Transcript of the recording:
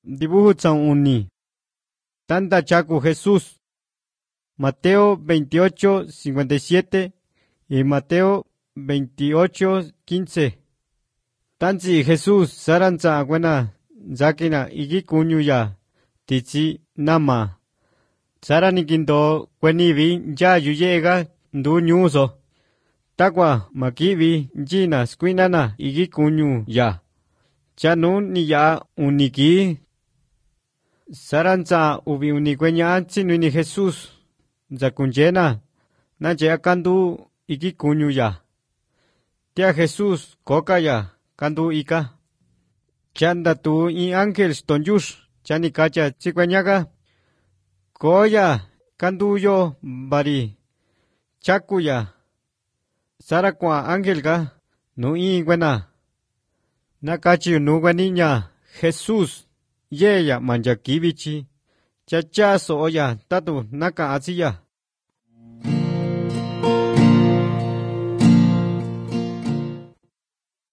dibujo uni. Tanta chaco Jesús. Mateo 28:57 y Mateo 28:15. Tanzi Jesús saranza buena zakina igi kunyu ya tichi nama. Saranikindo kwenivi ya yuyega ndu nyuso. Takwa makivi jina squinana igi kunyu ya. Chanun ni ya uniki. Saranza ubi unikwenya ni Jesús. Zakunjena na je akandu igi kunyu ya. Tia Jesús koka ya kandu ika. Chanda tu i ángel stonjush chani kacha chikwenyaga. Koya kandu yo bari chakuya. Sarakwa ángel ga no i buena. Nakachi no niña Jesús yeya manjakibichi. Chachaso oya tatu naka asiya.